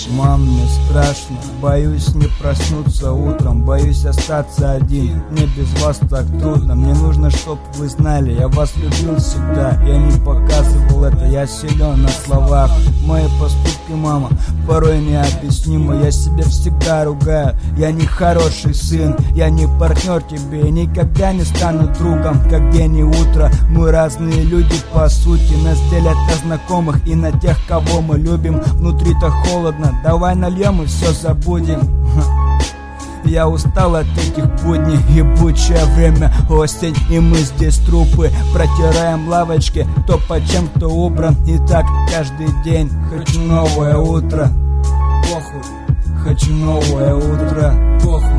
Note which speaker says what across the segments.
Speaker 1: дальше. Мам, мне страшно, боюсь не проснуться утром, боюсь остаться один. Мне без вас так трудно, мне нужно, чтоб вы знали, я вас любил всегда. Я не показывал это, я силен на словах. Мои поступки, мама, порой необъяснимы. Я себя всегда ругаю, я не хороший сын, я не партнер тебе, никогда не стану другом, как день и утро. Мы разные люди по сути, нас делят на знакомых и на тех, кого мы любим. Внутри-то холодно, давай нальем и все забудем. Я устал от этих будней, ебучее время, осень, и мы здесь трупы. Протираем лавочки, кто почем, кто убран. И так каждый день. Хочу новое утро, похуй. Хочу новое утро, похуй.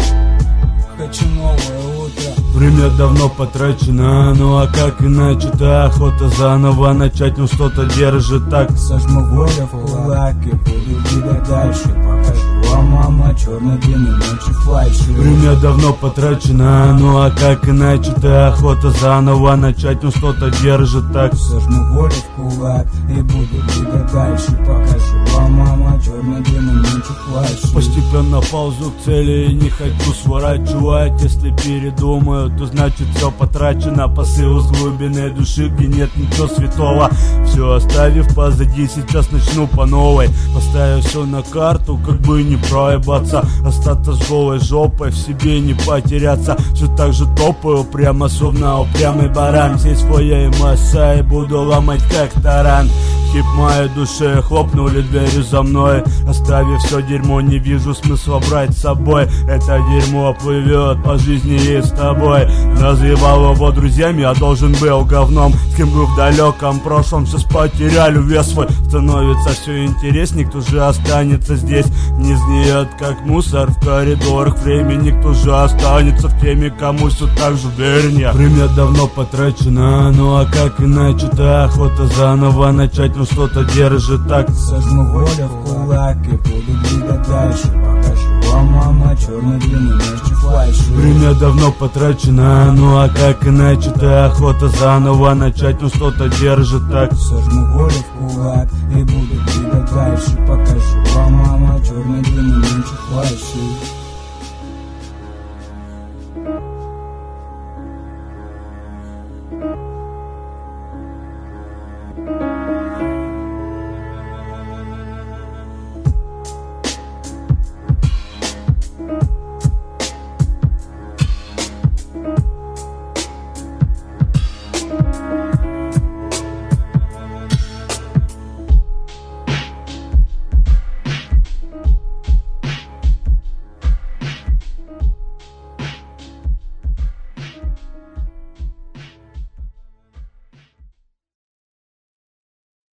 Speaker 1: Хочу новое утро.
Speaker 2: Время давно потрачено, ну а как иначе-то? Охота заново начать, ну что-то держит так.
Speaker 1: Сожму волю в кулак и буду двигать дальше. Покажу вам, мама, черной длинной ночи фальши.
Speaker 2: Время давно потрачено, ну а как иначе-то? Охота заново начать, ну что-то держит так.
Speaker 1: Сожму волю в кулак и буду двигать дальше. Покажу вам, мама, черной длинной ночи фальши.
Speaker 2: Постепенно ползу к цели и не хочу сворачивать. Если передумаю, то значит все потрачено. Посыл с глубины души, где нет ничего святого. Все оставив позади, сейчас начну по новой. Поставив все на карту, как бы не проебаться. Остаться с голой жопой, в себе не потеряться. Все так же топаю, прямо словно упрямый баран. Здесь своей массой буду ломать как таран. Хип моей душе, хлопнули двери за мной. Оставив все дерьмо, не вижу смысла брать с собой. Это дерьмо плывет по жизни и с тобой. Называл его друзьями, а должен был говном. С кем был в далеком прошлом, сейчас потеряли вес свой. Становится все интересней, кто же останется здесь. Не сгниет, как мусор в коридорах времени. Кто же останется в теме, кому все так же вернее. Время давно потрачено, ну а как иначе-то? Охота заново начать, ну что-то держит так.
Speaker 1: Сожму волю в кулак и буду двигать дальше. Покажу вам, мама, черной длинной ночи фальши.
Speaker 2: Время давно потрачено, ну а как иначе-то? Охота заново начать, ну что-то держит так.
Speaker 1: Сожму волю в кулак и буду двигать дальше. Покажу вам, мама, черной длинной ночи фальши.